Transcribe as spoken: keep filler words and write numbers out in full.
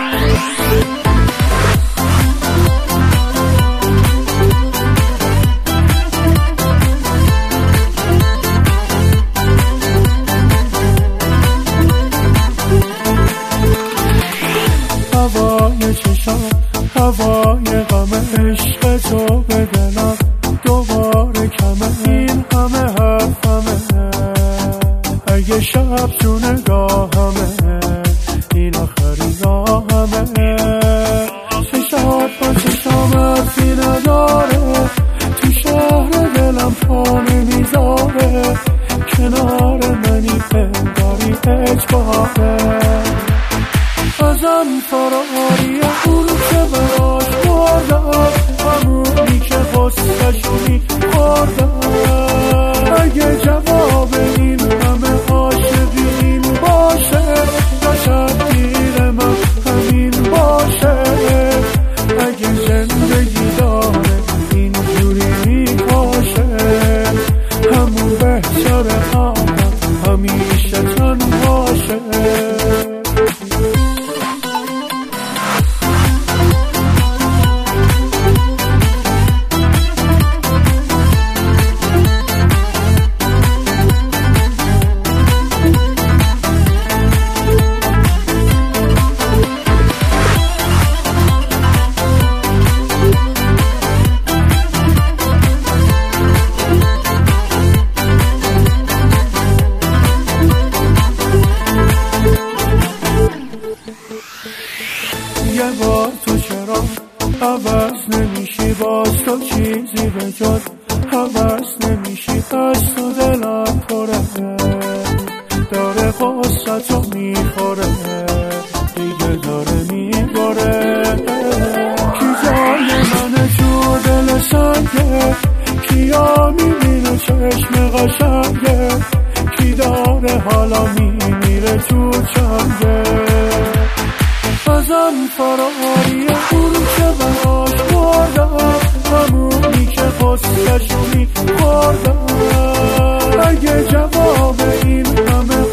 هوای چشام، هوای غم عشق تو به دلم دوباره کمه، این همه حرفمه اگه شب تو نگاهمه، این آخرین راهمه. چشات با چشام حرفی نداره، تو شهر دلم پا نمیذاره، کنار منی پنداری اجباره. ازم فراری اون که براش بردم، همونی که غصه‌شو می‌خوردم. اگه جواب این همه عاشقین باشه، نشد گیر من همین باشه. اگه زندگی داره اینجوری میپاشه، همون بهتره آدم همیشه تنهاشه. یه بار تو چرا عوض نمیشی، باز تو چیزی به جز عوض نمیشی. از تو دلم پره، داره غصتو میخوره، دیگه داره میبره. کی جای منه تو دل سنگه، کیا میبینه چشم قشنگه، کی داره حالا میمیره تو چنگه. ازم فراری اون که براش بردم، همونی که غصه‌شو می‌خوردم. اگه جواب این همه